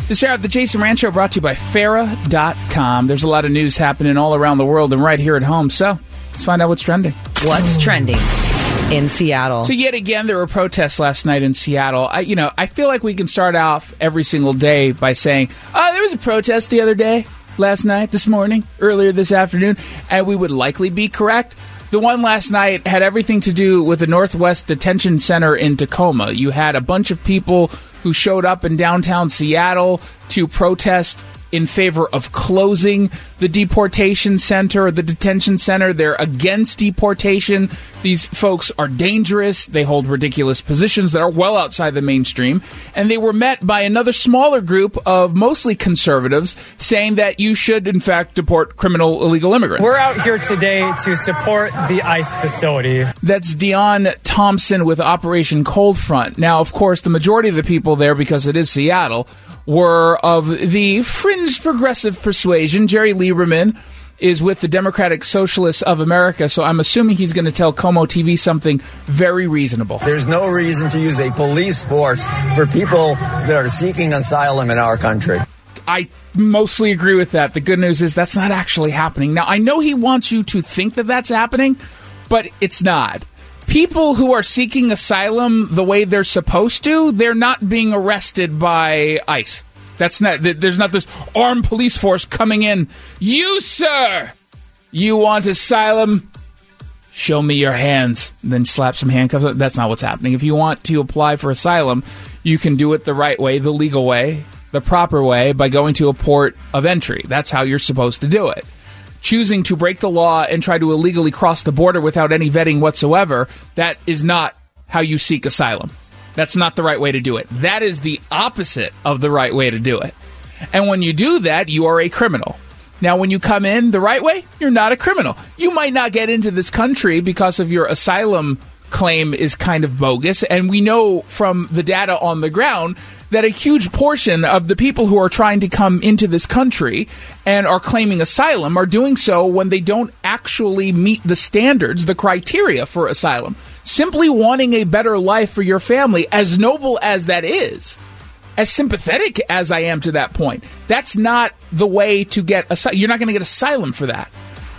This hour of the Jason Rand Show brought to you by Farah.com. There's a lot of news happening all around the world and right here at home. So let's find out what's trending. What's trending in Seattle? So yet again, there were protests last night in Seattle. I feel like we can start off every single day by saying, there was a protest the other day, last night, this morning, earlier this afternoon, and we would likely be correct. The one last night had everything to do with the Northwest Detention Center in Tacoma. You had a bunch of people who showed up in downtown Seattle to protest in favor of closing the deportation center or the detention center. They're against deportation. These folks are dangerous. They hold ridiculous positions that are well outside the mainstream. And they were met by another smaller group of mostly conservatives saying that you should, in fact, deport criminal illegal immigrants. We're out here today to support the ICE facility. That's Dion Thompson with Operation Cold Front. Now, of course, the majority of the people there, because it is Seattle, were of the fringe progressive persuasion. Jerry Lieberman is with the Democratic Socialists of America, so I'm assuming he's going to tell Como TV something very reasonable. There's no reason to use a police force for people that are seeking asylum in our country. I mostly agree with that. The good news is that's not actually happening. Now, I know he wants you to think that that's happening, but it's not. People who are seeking asylum the way they're supposed to, they're not being arrested by ICE. There's not this armed police force coming in. You, sir, you want asylum? Show me your hands. Then slap some handcuffs. That's not what's happening. If you want to apply for asylum, you can do it the right way, the legal way, the proper way, by going to a port of entry. That's how you're supposed to do it. Choosing to break the law and try to illegally cross the border without any vetting whatsoever, that is not how you seek asylum. That's not the right way to do it. That is the opposite of the right way to do it. And when you do that, you are a criminal. Now, when you come in the right way, you're not a criminal. You might not get into this country because of your asylum claim is kind of bogus. And we know from the data on the ground that a huge portion of the people who are trying to come into this country and are claiming asylum are doing so when they don't actually meet the standards, the criteria for asylum. Simply wanting a better life for your family, as noble as that is, as sympathetic as I am to that point, that's not the way to get asylum. You're not going to get asylum for that.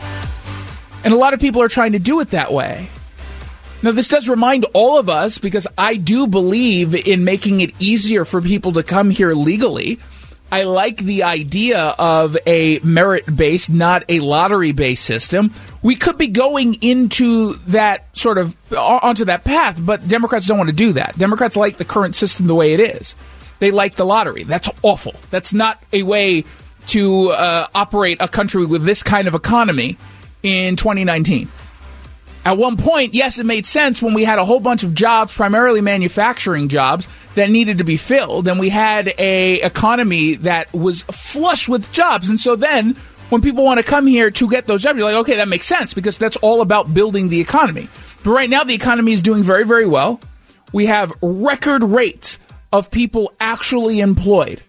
And a lot of people are trying to do it that way. Now, this does remind all of us, because I do believe in making it easier for people to come here legally. I like the idea of a merit-based, not a lottery-based system. We could be going into that onto that path, but Democrats don't want to do that. Democrats like the current system the way it is. They like the lottery. That's awful. That's not a way to operate a country with this kind of economy in 2019. At one point, yes, it made sense when we had a whole bunch of jobs, primarily manufacturing jobs, that needed to be filled, and we had a economy that was flush with jobs. And so then, when people want to come here to get those jobs, you're like, okay, that makes sense, because that's all about building the economy. But right now, the economy is doing very, very well. We have record rates of people actually employed.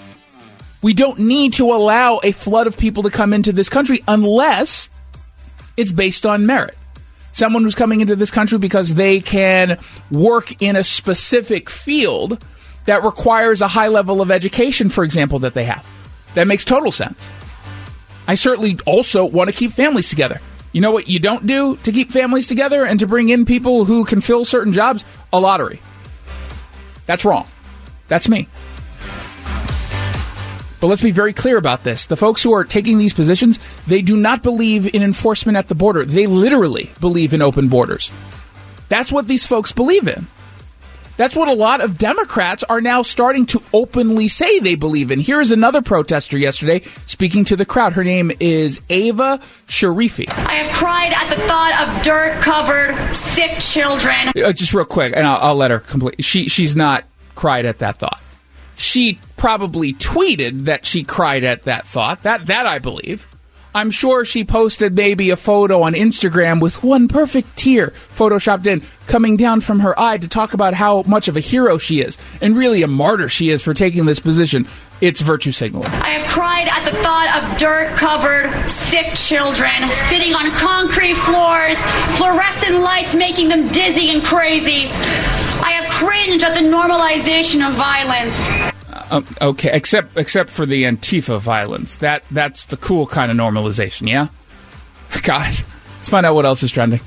We don't need to allow a flood of people to come into this country unless it's based on merit. Someone who's coming into this country because they can work in a specific field that requires a high level of education, for example, that they have. That makes total sense. I certainly also want to keep families together. You know what you don't do to keep families together and to bring in people who can fill certain jobs? A lottery. That's wrong. That's me. But let's be very clear about this. The folks who are taking these positions, they do not believe in enforcement at the border. They literally believe in open borders. That's what these folks believe in. That's what a lot of Democrats are now starting to openly say they believe in. Here is another protester yesterday speaking to the crowd. Her name is Ava Sharifi. I have cried at the thought of dirt-covered, sick children. Just real quick, and I'll let her complete. She's not cried at that thought. She probably tweeted that she cried at that thought. That I believe. I'm sure she posted maybe a photo on Instagram with one perfect tear photoshopped in coming down from her eye to talk about how much of a hero she is and really a martyr she is for taking this position. It's virtue signaling. I have cried at the thought of dirt-covered, sick children sitting on concrete floors, fluorescent lights making them dizzy and crazy. I have cringed at the normalization of violence. Okay, except for the Antifa violence. That's the cool kind of normalization, yeah? God, let's find out what else is trending.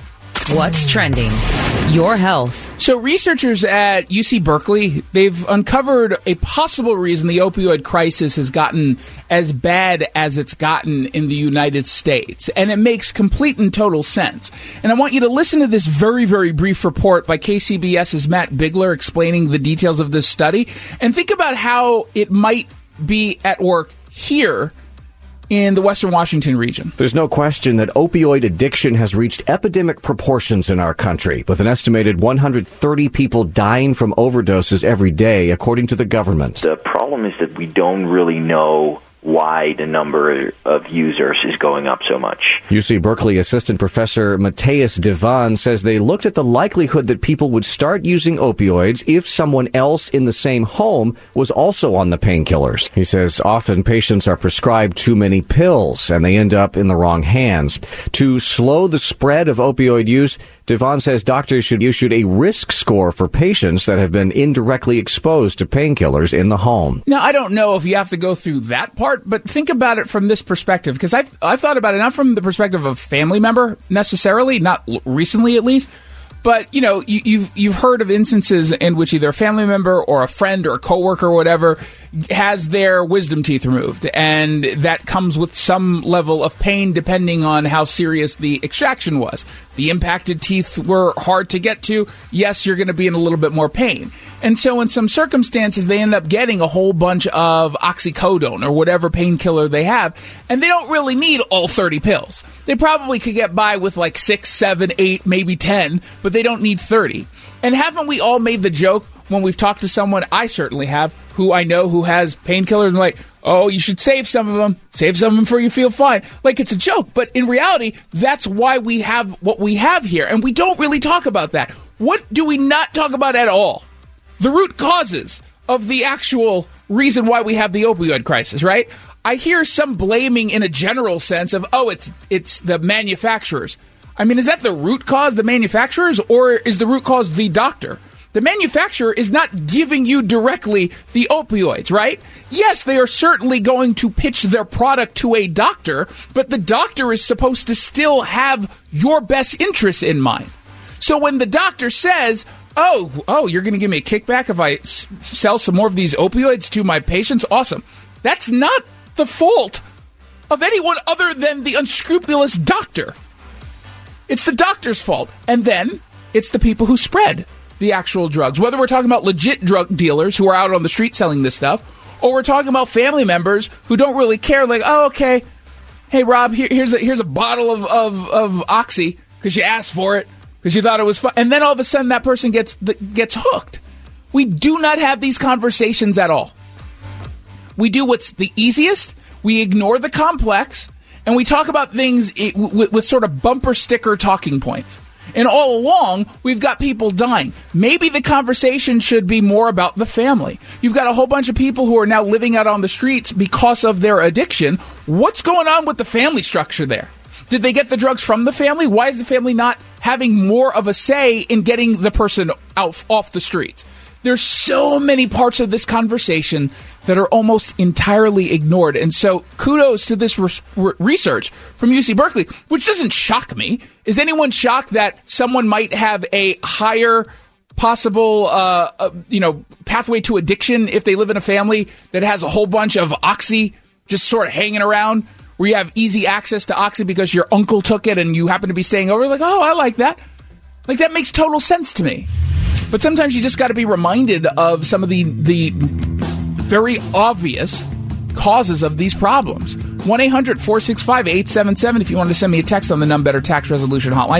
What's trending? Your health. So researchers at UC Berkeley, they've uncovered a possible reason the opioid crisis has gotten as bad as it's gotten in the United States. And it makes complete and total sense. And I want you to listen to this very, very brief report by KCBS's Matt Bigler explaining the details of this study. And think about how it might be at work here in the Western Washington region. There's no question that opioid addiction has reached epidemic proportions in our country, with an estimated 130 people dying from overdoses every day, according to the government. The problem is that we don't really know why the number of users is going up so much. UC Berkeley assistant professor Matthias Devan says they looked at the likelihood that people would start using opioids if someone else in the same home was also on the painkillers. He says often patients are prescribed too many pills and they end up in the wrong hands. To slow the spread of opioid use, Devan says doctors should issue a risk score for patients that have been indirectly exposed to painkillers in the home. Now, I don't know if you have to go through that part, but think about it from this perspective, because I've thought about it not from the perspective of a family member necessarily, not recently at least, but you know, you've heard of instances in which either a family member or a friend or a coworker or whatever has their wisdom teeth removed, and that comes with some level of pain depending on how serious the extraction was. The impacted teeth were hard to get to. Yes, you're going to be in a little bit more pain. And so in some circumstances, they end up getting a whole bunch of oxycodone or whatever painkiller they have, and they don't really need all 30 pills. They probably could get by with like 6, 7, 8, maybe 10, but they don't need 30. And haven't we all made the joke when we've talked to someone, I certainly have, who I know who has painkillers, and like, oh, you should save some of them. Save some of them before you feel fine. Like, it's a joke. But in reality, that's why we have what we have here. And we don't really talk about that. What do we not talk about at all? The root causes of the actual reason why we have the opioid crisis, right? I hear some blaming in a general sense of, oh, it's the manufacturers. I mean, is that the root cause, the manufacturers, or is the root cause the doctor? The manufacturer is not giving you directly the opioids, right? Yes, they are certainly going to pitch their product to a doctor, but the doctor is supposed to still have your best interests in mind. So when the doctor says, oh, you're going to give me a kickback if I sell some more of these opioids to my patients? Awesome. That's not the fault of anyone other than the unscrupulous doctor. It's the doctor's fault. And then it's the people who spread the actual drugs, whether we're talking about legit drug dealers who are out on the street selling this stuff, or we're talking about family members who don't really care, like, oh, okay, hey, Rob, here's a bottle of Oxy because you asked for it, because you thought it was fun, and then all of a sudden that person gets hooked. We do not have these conversations at all. We do what's the easiest, we ignore the complex, and we talk about things with sort of bumper sticker talking points. And all along, we've got people dying. Maybe the conversation should be more about the family. You've got a whole bunch of people who are now living out on the streets because of their addiction. What's going on with the family structure there? Did they get the drugs from the family? Why is the family not having more of a say in getting the person off the streets? There's so many parts of this conversation that are almost entirely ignored. And so kudos to this research from UC Berkeley, which doesn't shock me. Is anyone shocked that someone might have a higher possible pathway to addiction if they live in a family that has a whole bunch of Oxy just sort of hanging around, where you have easy access to Oxy because your uncle took it and you happen to be staying over? Like, oh, I like that. Like, that makes total sense to me. But sometimes you just got to be reminded of some of the very obvious causes of these problems. 1-800-465-8770 if you want to send me a text on the None Better Tax Resolution Hotline.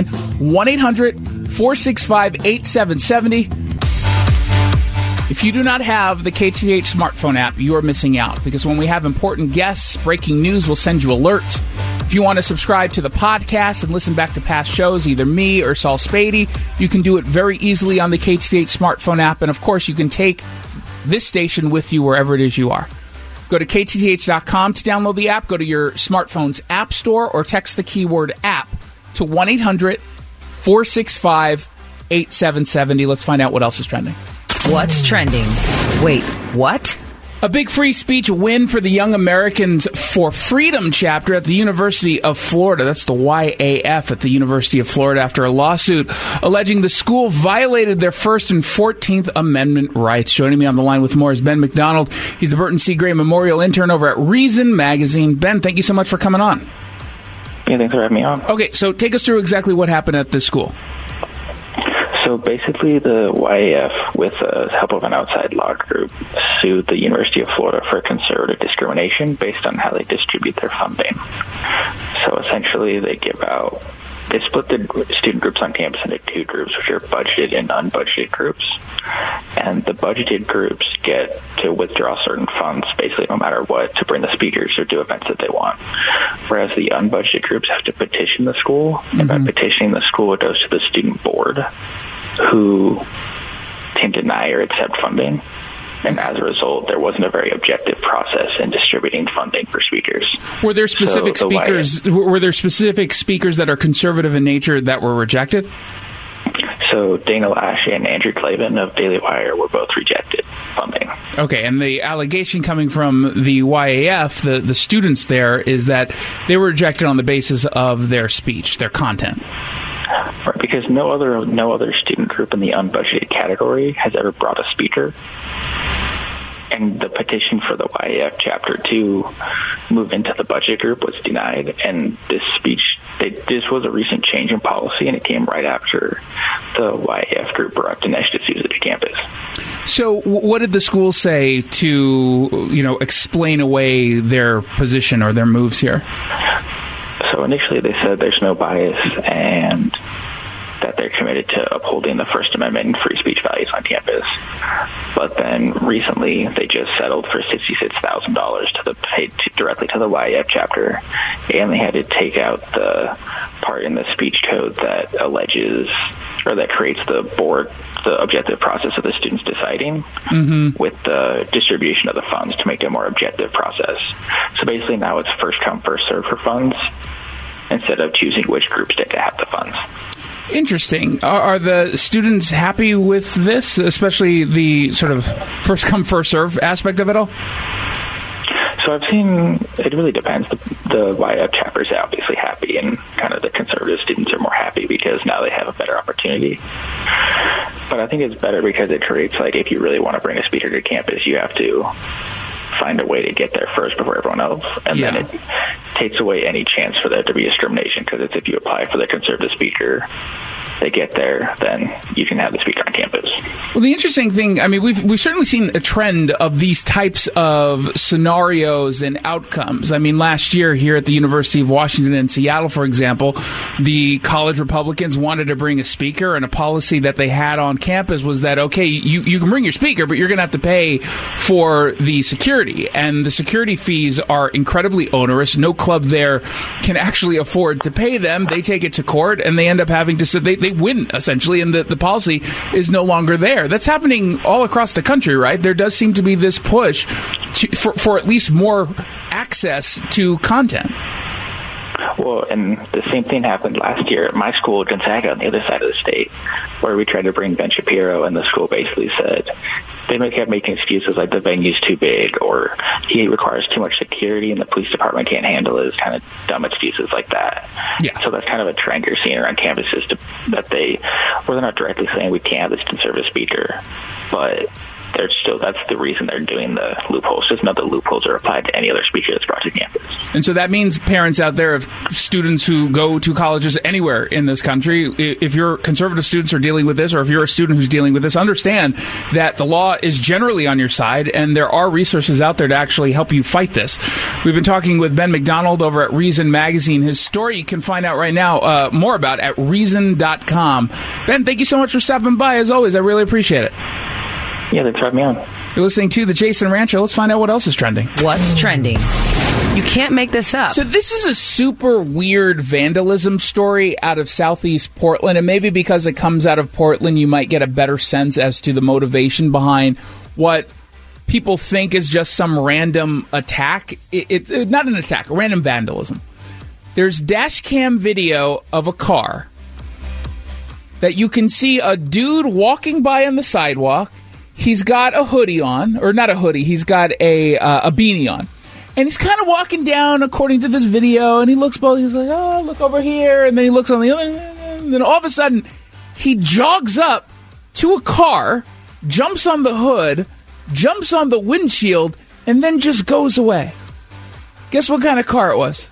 1-800-465-8770. If you do not have the KTH smartphone app, you are missing out, because when we have important guests, breaking news, we'll send you alerts. If you want to subscribe to the podcast and listen back to past shows, either me or Saul Spady, you can do it very easily on the KTH smartphone app. And, of course, you can take this station with you wherever it is you are. Go to kth.com to download the app. Go to your smartphone's app store or text the keyword app to 1-800-465-8770. Let's find out what else is trending. What's trending? Wait, what? A big free speech win for the Young Americans for Freedom chapter at the University of Florida. That's the YAF at the University of Florida after a lawsuit alleging the school violated their First and 14th Amendment rights. Joining me on the line with more is Ben McDonald. He's the Burton C. Gray Memorial Intern over at Reason Magazine. Ben, thank you so much for coming on. Yeah, thanks for having me on. Okay, so take us through exactly what happened at this school. So basically, the YAF, with the help of an outside law group, sued the University of Florida for conservative discrimination based on how they distribute their funding. So essentially, they split the student groups on campus into two groups, which are budgeted and unbudgeted groups. And the budgeted groups get to withdraw certain funds, basically no matter what, to bring the speakers or do events that they want. Whereas the unbudgeted groups have to petition the school, and by petitioning the school, it goes to the student board, who can deny or accept funding. And as a result, there wasn't a very objective process in distributing funding for speakers. Were there specific speakers? Were there specific speakers that are conservative in nature that were rejected? So Dana Lash and Andrew Clavin of Daily Wire were both rejected funding. Okay, and the allegation coming from the YAF, the students there, is that they were rejected on the basis of their speech, their content. Right, because no other student group in the unbudgeted category has ever brought a speaker. And the petition for the YAF chapter to move into the budget group was denied. And this was a recent change in policy, and it came right after the YAF group brought Dinesh D'Souza to campus. So what did the school say to, explain away their position or their moves here? So initially they said there's no bias and that they're committed to upholding the First Amendment and free speech values on campus. But then recently they just settled for $66,000 paid directly to the YAF chapter, and they had to take out the part in the speech code that alleges or that creates the objective process of the students deciding with the distribution of the funds to make it a more objective process. So basically now it's first come, first serve for funds instead of choosing which groups get to have the funds. Interesting. Are the students happy with this, especially the sort of first come, first serve aspect of it all? So I've seen, it really depends. The YAF chapters are obviously happy, and kind of the conservative students are more happy because now they have a better opportunity. But I think it's better because it creates, if you really want to bring a speaker to campus, you have to find a way to get there first before everyone else, and then it takes away any chance for there to be discrimination, because it's if you apply for the conservative speaker, they get there, then you can have the speaker on campus. Well, the interesting thing, we've certainly seen a trend of these types of scenarios and outcomes. Last year here at the University of Washington in Seattle, for example, the college Republicans wanted to bring a speaker, and a policy that they had on campus was that, okay, you can bring your speaker, but you're going to have to pay for the security, and the security fees are incredibly onerous. No club there can actually afford to pay them. They take it to court, and they end up having to they win, essentially, and the policy is no longer there. That's happening all across the country, right? There does seem to be this push for at least more access to content. Well, and the same thing happened last year at my school, Gonzaga, on the other side of the state, where we tried to bring Ben Shapiro, and the school basically said they kept making excuses like the venue's too big, or he requires too much security and the police department can't handle it. It's kind of dumb excuses like that. Yeah. So that's kind of a trend you're seeing around campuses they're not directly saying we can't have this conservative speaker, but that's the reason they're doing the loopholes. Just know the loopholes are applied to any other speaker that's brought to campus. And so that means parents out there of students who go to colleges anywhere in this country, if your conservative students are dealing with this, or if you're a student who's dealing with this, understand that the law is generally on your side, and there are resources out there to actually help you fight this. We've been talking with Ben McDonald over at Reason Magazine. His story you can find out right now more about at Reason.com. Ben, thank you so much for stopping by. As always, I really appreciate it. Yeah, thanks for having me on. You're listening to The Jason Rant Show. Let's find out what else is trending. What's trending? You can't make this up. So this is a super weird vandalism story out of Southeast Portland, and maybe because it comes out of Portland, you might get a better sense as to the motivation behind what people think is just some random attack. It's not an attack, random vandalism. There's dash cam video of a car that you can see a dude walking by on the sidewalk. He's got a hoodie on, or not a hoodie. He's got a beanie on, and he's kind of walking down according to this video. And he looks both. He's like, "Oh, look over here," and then he looks on the other. And then all of a sudden, he jogs up to a car, jumps on the hood, jumps on the windshield, and then just goes away. Guess what kind of car it was?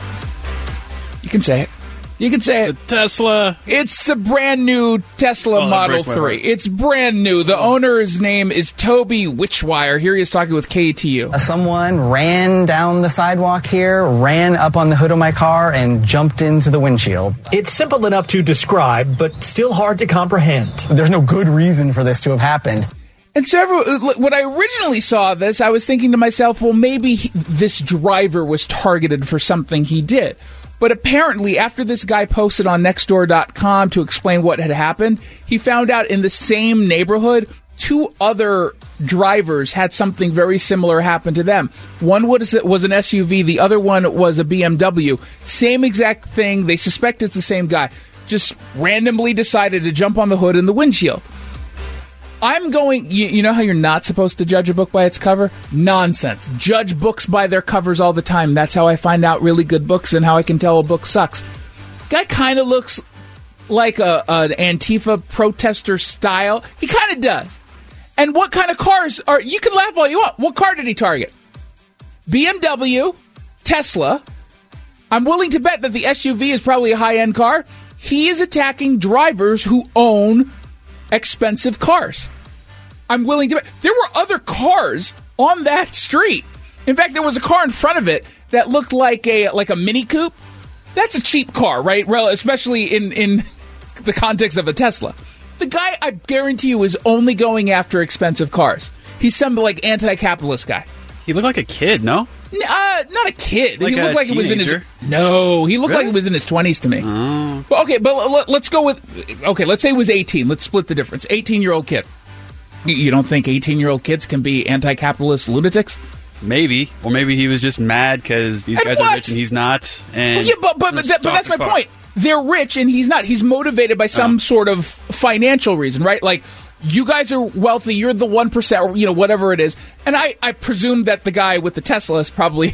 You can say it. You can say it. The Tesla. It's a brand new Tesla Model 3. It's brand new. The owner's name is Toby Witchwire. Here he is talking with KTU. Someone ran down the sidewalk here, ran up on the hood of my car, and jumped into the windshield. It's simple enough to describe, but still hard to comprehend. There's no good reason for this to have happened. And so when I originally saw this, I was thinking to myself, well, maybe this driver was targeted for something he did. But apparently, after this guy posted on Nextdoor.com to explain what had happened, he found out in the same neighborhood, 2 other drivers had something very similar happen to them. One was an SUV, the other one was a BMW. Same exact thing. They suspect it's the same guy. Just randomly decided to jump on the hood and the windshield. I'm going, you know how you're not supposed to judge a book by its cover? Nonsense. Judge books by their covers all the time. That's how I find out really good books and how I can tell a book sucks. Guy kind of looks like an Antifa protester style. He kind of does. And what kind of cars are, you can laugh all you want. What car did he target? BMW, Tesla. I'm willing to bet that the SUV is probably a high-end car. He is attacking drivers who own expensive cars. I'm willing to bet. There were other cars on that street. In fact, there was a car in front of it that looked like a Mini Coupe. That's a cheap car, right? Especially in the context of a Tesla. The guy, I guarantee you, is only going after expensive cars. He's some anti-capitalist guy. He looked like a kid, no? Not a kid. Like he looked like he was in his... No, he looked like he was in his 20s to me. Oh. But let's go with... Okay, let's say he was 18. Let's split the difference. 18-year-old kid. You don't think 18-year-old kids can be anti-capitalist lunatics? Maybe. Or maybe he was just mad because these guys are rich and he's not. And but that's my point. They're rich and he's not. He's motivated by some sort of financial reason, right? Like, you guys are wealthy, you're the 1%, or, whatever it is. And I presume that the guy with the Tesla is probably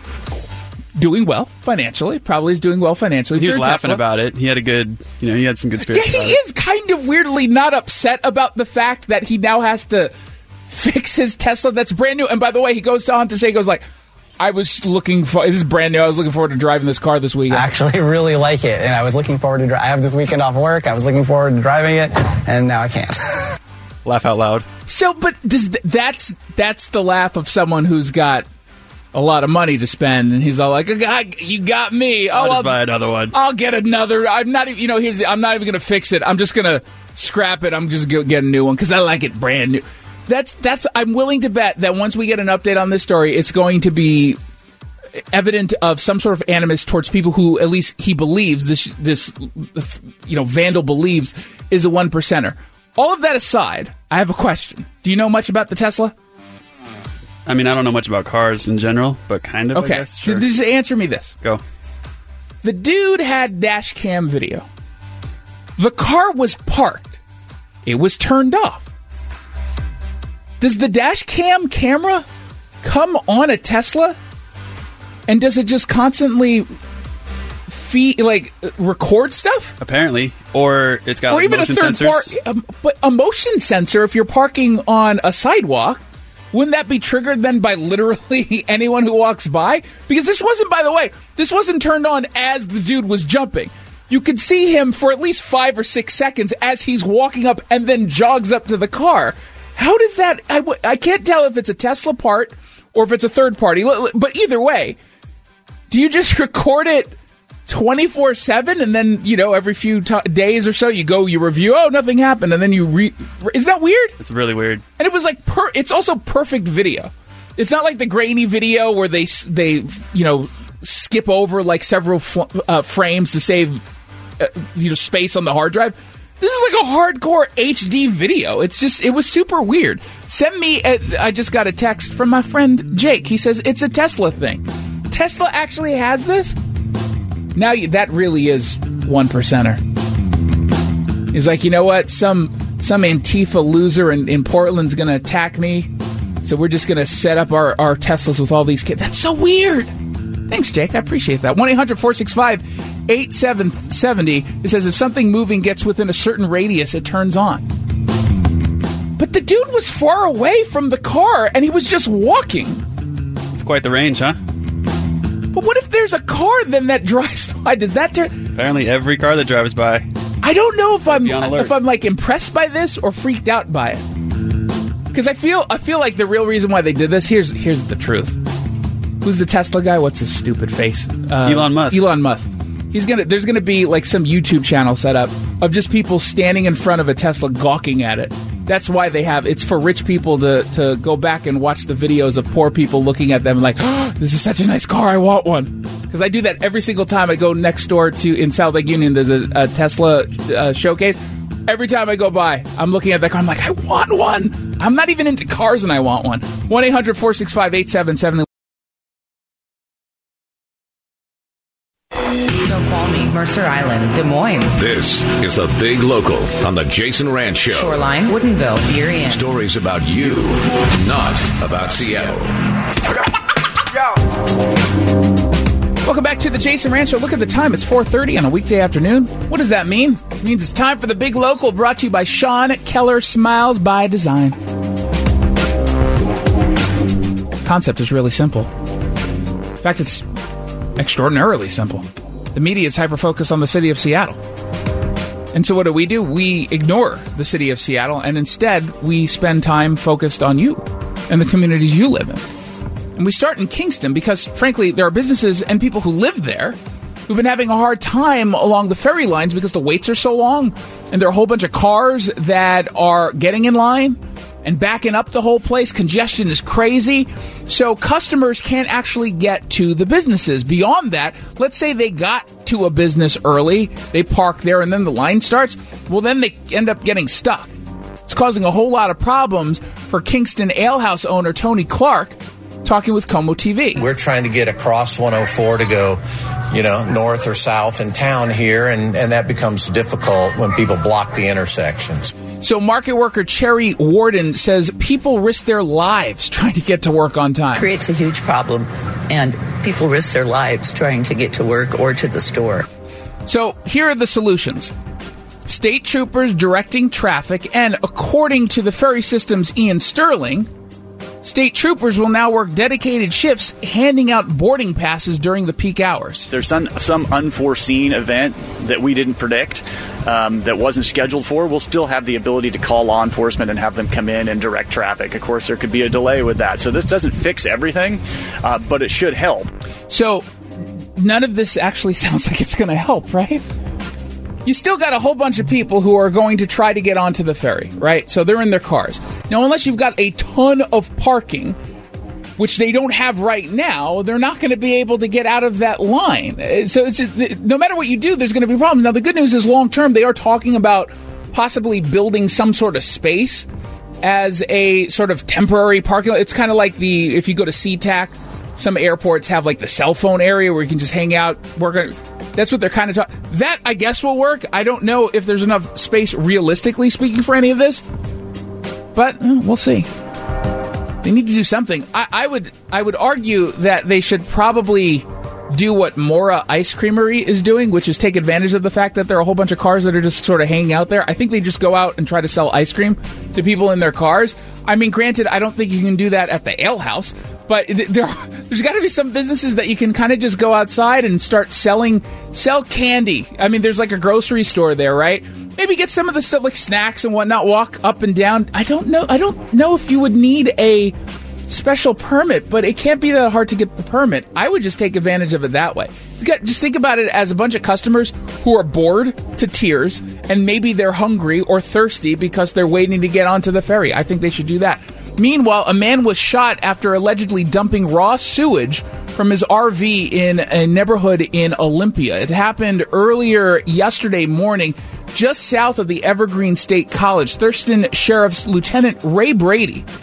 doing well financially. Probably is doing well financially. He was laughing about it. He had a good, he had some good spirits. Yeah, he is kind of weirdly not upset about the fact that he now has to fix his Tesla that's brand new. And by the way, he goes on to say, I was looking for, this is brand new, I was looking forward to driving this car this weekend. I actually really like it, and I was looking forward to I have this weekend off work, I was looking forward to driving it, and now I can't. Laugh out loud. So, but that's the laugh of someone who's got a lot of money to spend, and he's all like, you got me. I'll just buy another one. I'll get another. I'm not even, I'm not even going to fix it. I'm just going to scrap it. I'm just going to get a new one because I like it brand new. I'm willing to bet that once we get an update on this story, it's going to be evident of some sort of animus towards people who, at least he believes, this Vandal believes, is a 1%er. All of that aside, I have a question. Do you know much about the Tesla? I mean, I don't know much about cars in general, but kind of, okay. I guess. Sure. Just answer me this. Go. The dude had dash cam video. The car was parked. It was turned off. Does the dash cam camera come on a Tesla? And does it just constantly record stuff? Apparently. Or it's got even motion a third sensors. But a motion sensor, if you're parking on a sidewalk, wouldn't that be triggered then by literally anyone who walks by? Because this wasn't turned on as the dude was jumping. You could see him for at least 5 or 6 seconds as he's walking up and then jogs up to the car. How does that... I can't tell if it's a Tesla part or if it's a third party. But either way, do you just record it 24/7 and then, every few days or so you review, nothing happened, and then isn't that weird? It's really weird. And it was like, it's also perfect video. It's not like the grainy video where they skip over several frames to save space on the hard drive. This is like a hardcore HD video. It was super weird. I just got a text from my friend Jake. He says it's a Tesla thing. Tesla actually has this? Now that really is 1%er. He's like, you know what? Some some Antifa loser in Portland's going to attack me. So we're just going to set up our Teslas with all these kids. That's so weird. Thanks, Jake. I appreciate that. 1-800-465-8770. It says if something moving gets within a certain radius, it turns on. But the dude was far away from the car, and he was just walking. It's quite the range, huh? But what if there's a car then that drives by? Does that turn? Apparently every car that drives by. I don't know if I'm like impressed by this or freaked out by it. Because I feel like the real reason why they did this, here's the truth. Who's the Tesla guy? What's his stupid face? Elon Musk. Elon Musk. There's gonna be like some YouTube channel set up of just people standing in front of a Tesla gawking at it. That's why they have it's for rich people to go back and watch the videos of poor people looking at them like, oh, this is such a nice car, I want one. Because I do that every single time I go next door in South Lake Union. There's a Tesla showcase. Every time I go by, I'm looking at that car. I'm like, I want one. I'm not even into cars, and I want one. 1-800-465-8770. Snoqualmie, Mercer Island, Des Moines. This is the Big Local on the Jason Rantz Show. Shoreline, Woodinville, Burien. Stories about you, not about Seattle. Welcome back to the Jason Rantz Show. Look at the time. It's 4:30 on a weekday afternoon. What does that mean? It means it's time for the Big Local, brought to you by Sean Keller Smiles by Design. Concept is really simple. In fact, it's extraordinarily simple. The media is hyper-focused on the city of Seattle. And so what do? We ignore the city of Seattle, and instead we spend time focused on you and the communities you live in. And we start in Kingston because, frankly, there are businesses and people who live there who've been having a hard time along the ferry lines because the waits are so long, and there are a whole bunch of cars that are getting in line and backing up the whole place. Congestion is crazy. So customers can't actually get to the businesses. Beyond that, let's say they got to a business early, they park there, and then the line starts. Well, then they end up getting stuck. It's causing a whole lot of problems for Kingston Alehouse owner Tony Clark, talking with Como TV. We're trying to get across 104 to go, north or south in town here, and that becomes difficult when people block the intersections. So market worker Cherry Warden says people risk their lives trying to get to work on time. Creates a huge problem, and people risk their lives trying to get to work or to the store. So here are the solutions. State troopers directing traffic, and according to the ferry system's Ian Sterling, state troopers will now work dedicated shifts handing out boarding passes during the peak hours. There's some unforeseen event that we didn't predict, that wasn't scheduled for. We'll still have the ability to call law enforcement and have them come in and direct traffic. Of course, there could be a delay with that. So this doesn't fix everything, but it should help. So none of this actually sounds like it's going to help, right? You still got a whole bunch of people who are going to try to get onto the ferry, right? So they're in their cars. Now, unless you've got a ton of parking, which they don't have right now, they're not going to be able to get out of that line. So it's just, no matter what you do, there's going to be problems. Now, the good news is long-term, they are talking about possibly building some sort of space as a sort of temporary parking lot. It's kind of like if you go to SeaTac, some airports have like the cell phone area where you can just hang out, work on. That's what they're kind of talking. That, I guess, will work. I don't know if there's enough space, realistically speaking, for any of this. But we'll see. They need to do something. I would argue that they should probably do what Mora Ice Creamery is doing, which is take advantage of the fact that there are a whole bunch of cars that are just sort of hanging out there. I think they just go out and try to sell ice cream to people in their cars. I mean, granted, I don't think you can do that at the ale house, but there's got to be some businesses that you can kind of just go outside and start sell candy. I mean, there's like a grocery store there, right? Maybe get some of the stuff like snacks and whatnot, walk up and down. I don't know if you would need a special permit, but it can't be that hard to get the permit. I would just take advantage of it that way. Just think about it as a bunch of customers who are bored to tears, and maybe they're hungry or thirsty because they're waiting to get onto the ferry. I think they should do that. Meanwhile, a man was shot after allegedly dumping raw sewage from his RV in a neighborhood in Olympia. It happened earlier yesterday morning, just south of the Evergreen State College. Thurston Sheriff's Lieutenant Ray Brady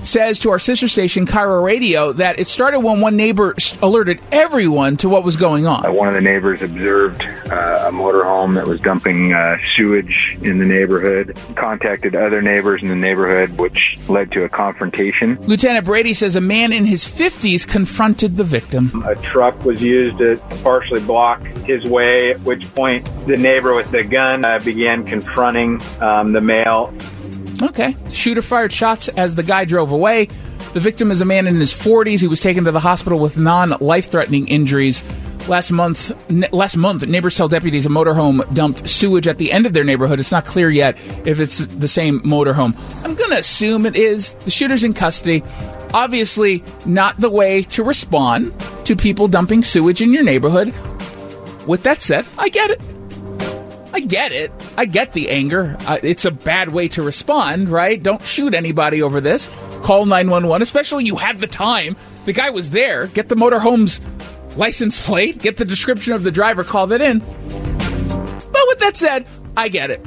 says to our sister station, Cairo Radio, that it started when one neighbor alerted everyone to what was going on. One of the neighbors observed a motorhome that was dumping sewage in the neighborhood, contacted other neighbors in the neighborhood, which led to a confrontation. Lieutenant Brady says a man in his 50s confronted the victim. A truck was used to partially block his way, at which point the neighbor with the gun began confronting the male. Okay. Shooter fired shots as the guy drove away. The victim is a man in his 40s. He was taken to the hospital with non-life-threatening injuries. Last month, neighbors tell deputies a motorhome dumped sewage at the end of their neighborhood. It's not clear yet if it's the same motorhome. I'm going to assume it is. The shooter's in custody. Obviously, not the way to respond to people dumping sewage in your neighborhood. With that said, I get it. I get the anger. It's a bad way to respond, right? Don't shoot anybody over this. Call 911, especially you had the time. The guy was there. Get the motorhome's license plate. Get the description of the driver. Call that in. But with that said, I get it.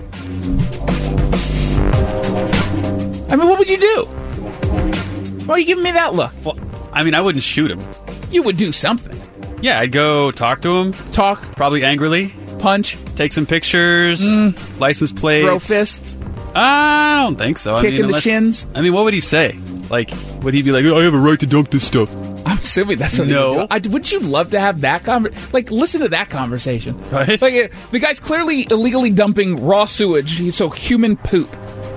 I mean, what would you do? Why are you giving me that look? Well, I mean, I wouldn't shoot him. You would do something. Yeah, I'd go talk to him. Talk. Probably angrily. Punch. Take some pictures. License plates. Throw fists. I don't think so. Kick in the shins. I mean, what would he say? Like, would he be like, I have a right to dump this stuff? I'm assuming that's what he would do. Wouldn't you love to have that listen to that conversation. Right? Like, the guy's clearly illegally dumping raw sewage, so human poop.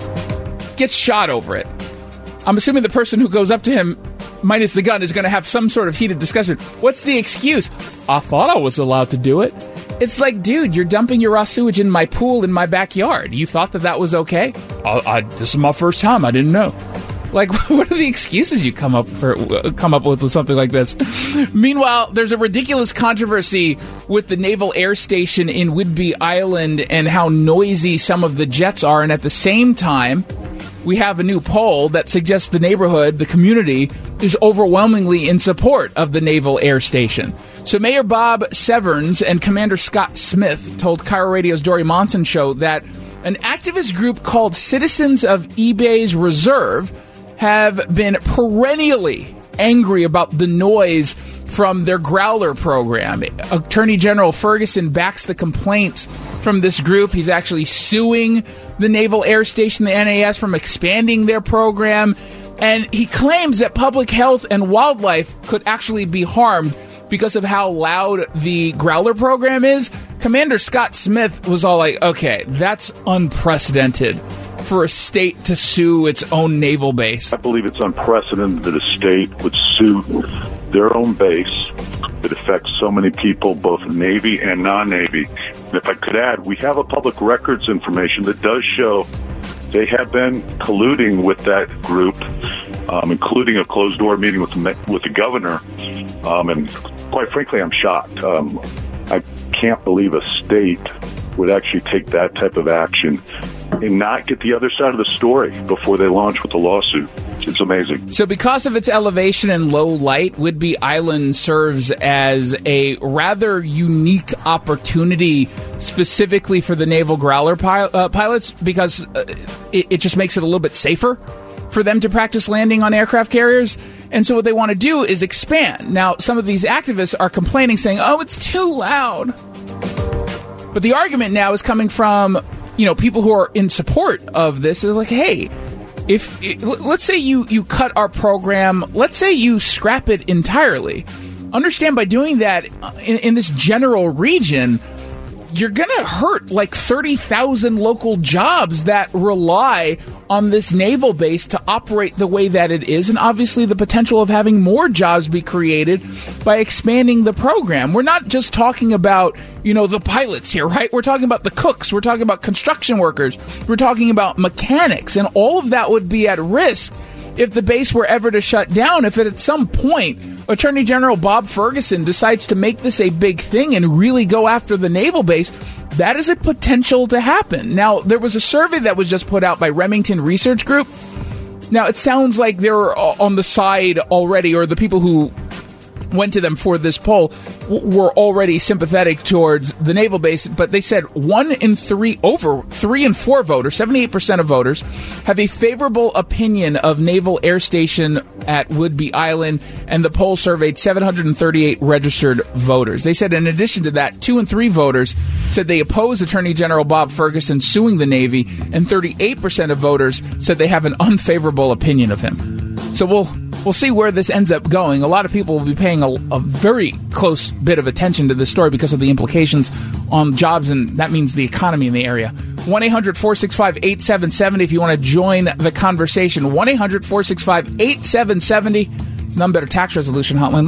Gets shot over it. I'm assuming the person who goes up to him, minus the gun, is going to have some sort of heated discussion. What's the excuse? I thought I was allowed to do it. It's like, dude, you're dumping your raw sewage in my pool in my backyard. You thought that was okay? This is my first time. I didn't know. Like, what are the excuses you come up with something like this? Meanwhile, there's a ridiculous controversy with the Naval Air Station in Whidbey Island and how noisy some of the jets are. And at the same time, we have a new poll that suggests the neighborhood, the community, is overwhelmingly in support of the Naval Air Station. So Mayor Bob Severns and Commander Scott Smith told Cairo Radio's Dory Monson show that an activist group called Citizens of eBay's Reserve have been perennially angry about the noise from their Growler program. Attorney General Ferguson backs the complaints from this group. He's actually suing the Naval Air Station, the NAS, from expanding their program. And he claims that public health and wildlife could actually be harmed because of how loud the Growler program is. Commander Scott Smith was all like, okay, that's unprecedented for a state to sue its own naval base. I believe it's unprecedented that a state would sue their own base that affects so many people, both Navy and non-Navy. And if I could add, we have a public records information that does show they have been colluding with that group, including a closed-door meeting with the governor. And quite frankly, I'm shocked. I can't believe a state would actually take that type of action and not get the other side of the story before they launch with the lawsuit. It's amazing. So because of its elevation and low light, Whidbey Island serves as a rather unique opportunity specifically for the Naval Growler pilots because it just makes it a little bit safer for them to practice landing on aircraft carriers. And so what they want to do is expand. Now, some of these activists are complaining, saying, oh, it's too loud. But the argument now is coming from, people who are in support of this. They're like, hey, let's say you cut our program, let's say you scrap it entirely. Understand by doing that in this general region, you're going to hurt like 30,000 local jobs that rely on this naval base to operate the way that it is, and obviously the potential of having more jobs be created by expanding the program. We're not just talking about, the pilots here, right? We're talking about the cooks. We're talking about construction workers. We're talking about mechanics, and all of that would be at risk if the base were ever to shut down. If at some point Attorney General Bob Ferguson decides to make this a big thing and really go after the naval base, that is a potential to happen. Now, there was a survey that was just put out by Remington Research Group. Now, it sounds like they're on the side already, or the people who went to them for this poll were already sympathetic towards the naval base, but they said over 3 in 4 voters, 78% of voters, have a favorable opinion of Naval Air Station at Whidbey Island, and the poll surveyed 738 registered voters. They said in addition to that, 2 in 3 voters said they oppose Attorney General Bob Ferguson suing the Navy, and 38% of voters said they have an unfavorable opinion of him. So we'll see where this ends up going. A lot of people will be paying a very close bit of attention to this story because of the implications on jobs, and that means the economy in the area. 1-800-465-8770 if you want to join the conversation. 1-800-465-8770. It's none better tax resolution hotline.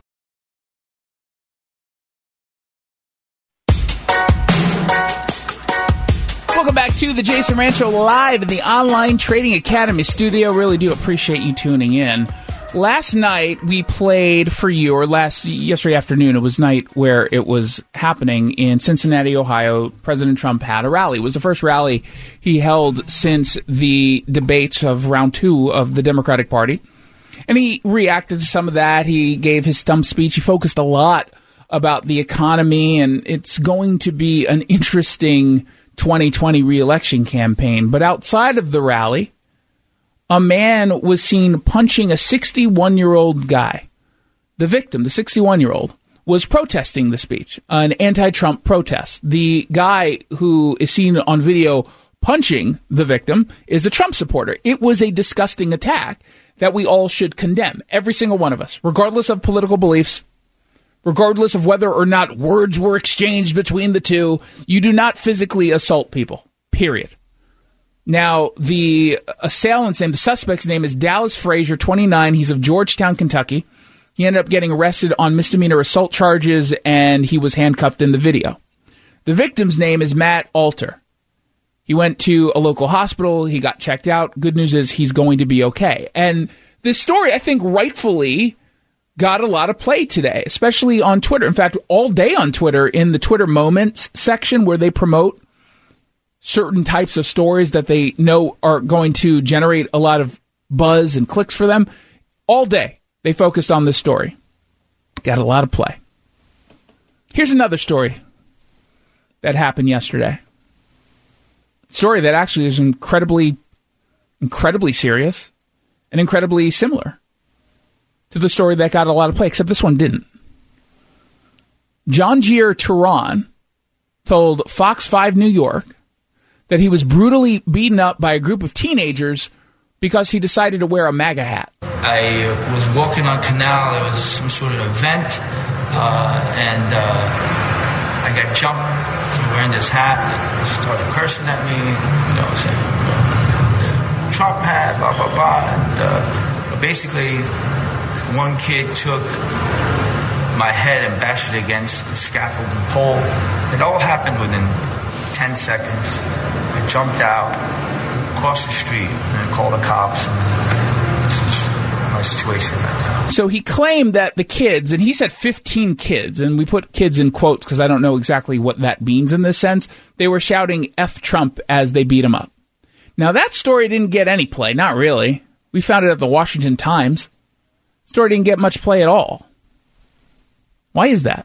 Welcome back to the Jason Rancho live in the Online Trading Academy studio. Really do appreciate you tuning in. Last night we played for you, or yesterday afternoon, it was night where it was happening in Cincinnati, Ohio. President Trump had a rally. It was the first rally he held since the debates of round 2 of the Democratic Party. And he reacted to some of that. He gave his stump speech. He focused a lot about the economy, and it's going to be an interesting 2020 re-election campaign. But outside of the rally, a man was seen punching a 61-year-old guy. The victim, the 61-year-old, was protesting the speech, an anti-Trump protest. The guy who is seen on video punching the victim is a Trump supporter. It was a disgusting attack that we all should condemn, every single one of us, regardless of political beliefs, regardless of whether or not words were exchanged between the two. You do not physically assault people, period. Now, the the suspect's name is Dallas Frazier, 29. He's of Georgetown, Kentucky. He ended up getting arrested on misdemeanor assault charges, and he was handcuffed in the video. The victim's name is Matt Alter. He went to a local hospital. He got checked out. Good news is he's going to be okay. And this story, I think, rightfully got a lot of play today, especially on Twitter. In fact, all day on Twitter, in the Twitter Moments section where they promote certain types of stories that they know are going to generate a lot of buzz and clicks for them. All day, they focused on this story. Got a lot of play. Here's another story that happened yesterday. Story that actually is incredibly serious and incredibly similar to the story that got a lot of play, except this one didn't. John-Gier Turan told Fox 5 New York that he was brutally beaten up by a group of teenagers because he decided to wear a MAGA hat. I was walking on Canal. It was some sort of event, and I got jumped for wearing this hat. They started cursing at me, saying, Trump hat, blah, blah, blah. And basically, one kid took my head and bashed it against the scaffolding pole. It all happened within 10 seconds. I jumped out, across the street, and called the cops. And this is my situation right now. So he claimed that the kids, and he said 15 kids, and we put kids in quotes because I don't know exactly what that means in this sense, they were shouting F Trump as they beat him up. Now, that story didn't get any play. Not really. We found it at the Washington Times. Story didn't get much play at all. Why is that?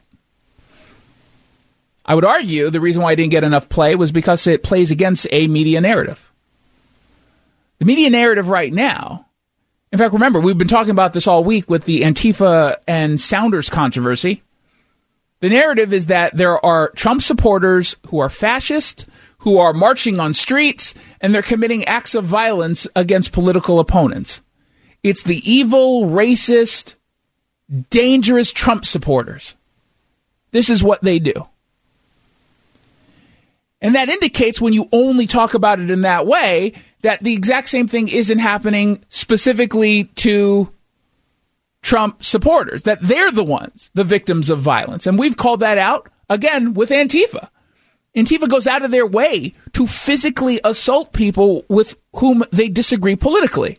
I would argue the reason why it didn't get enough play was because it plays against a media narrative. The media narrative right now, in fact, remember, we've been talking about this all week with the Antifa and Sounders controversy. The narrative is that there are Trump supporters who are fascist, who are marching on streets, and they're committing acts of violence against political opponents. It's the evil, racist, dangerous Trump supporters. This is what they do. And that indicates, when you only talk about it in that way, that the exact same thing isn't happening specifically to Trump supporters, that they're the ones, the victims of violence. And we've called that out, again, with Antifa. Antifa goes out of their way to physically assault people with whom they disagree politically.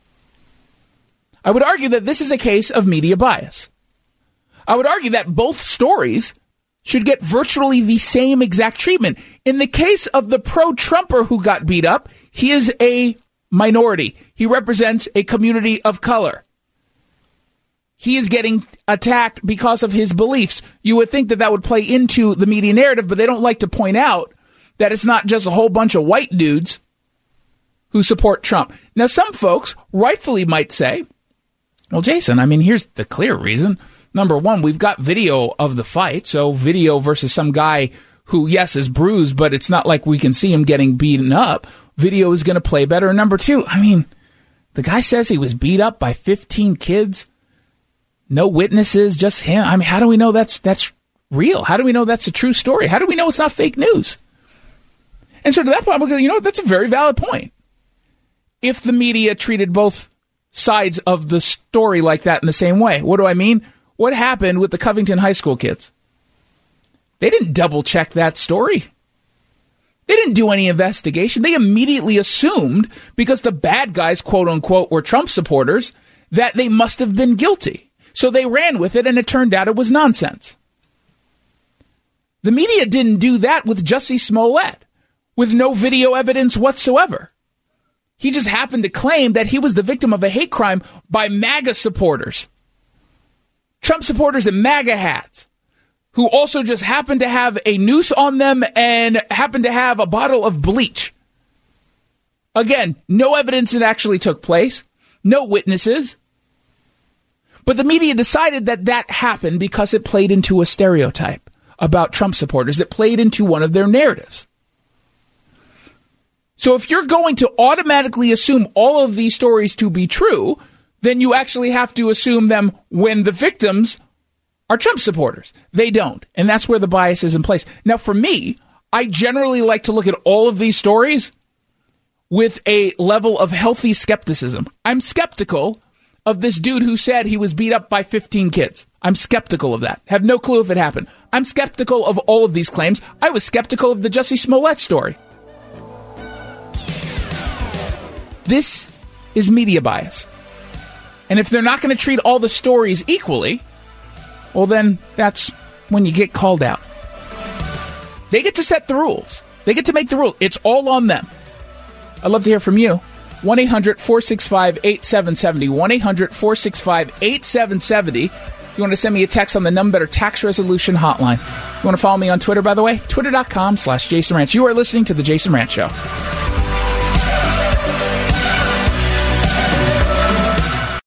I would argue that this is a case of media bias. I would argue that both stories should get virtually the same exact treatment. In the case of the pro-Trumper who got beat up, he is a minority. He represents a community of color. he is getting attacked because of his beliefs. You would think that would play into the media narrative, but they don't like to point out that it's not just a whole bunch of white dudes who support Trump. Now, some folks rightfully might say, well, Jason, I mean, here's the clear reason. Number one, we've got video of the fight. So video versus some guy who, yes, is bruised, but it's not like we can see him getting beaten up. Video is going to play better. And number two, I mean, the guy says he was beat up by 15 kids. No witnesses, just him. I mean, how do we know that's real? How do we know that's a true story? How do we know it's not fake news? And so to that point, I'm going, that's a very valid point. If the media treated both sides of the story like that in the same way. What do I mean? What happened with the Covington High School kids? They didn't double check that story. They didn't do any investigation. They immediately assumed, because the bad guys, quote unquote, were Trump supporters, that they must have been guilty. So they ran with it, and it turned out it was nonsense. The media didn't do that with Jussie Smollett, with no video evidence whatsoever. He just happened to claim that he was the victim of a hate crime by MAGA supporters. Trump supporters in MAGA hats, who also just happened to have a noose on them and happened to have a bottle of bleach. Again, no evidence it actually took place, no witnesses. But the media decided that happened because it played into a stereotype about Trump supporters. It played into one of their narratives. So if you're going to automatically assume all of these stories to be true, then you actually have to assume them when the victims are Trump supporters. They don't. And that's where the bias is in place. Now, for me, I generally like to look at all of these stories with a level of healthy skepticism. I'm skeptical of this dude who said he was beat up by 15 kids. I'm skeptical of that. Have no clue if it happened. I'm skeptical of all of these claims. I was skeptical of the Jussie Smollett story. This is media bias. And if they're not going to treat all the stories equally, well, then that's when you get called out. They get to set the rules. They get to make the rules. It's all on them. I'd love to hear from you. 1-800-465-8770. 1-800-465-8770. If you want to send me a text on the Numb Better Tax Resolution Hotline. You want to follow me on Twitter, by the way? Twitter.com/Jason Ranch. You are listening to The Jason Ranch Show.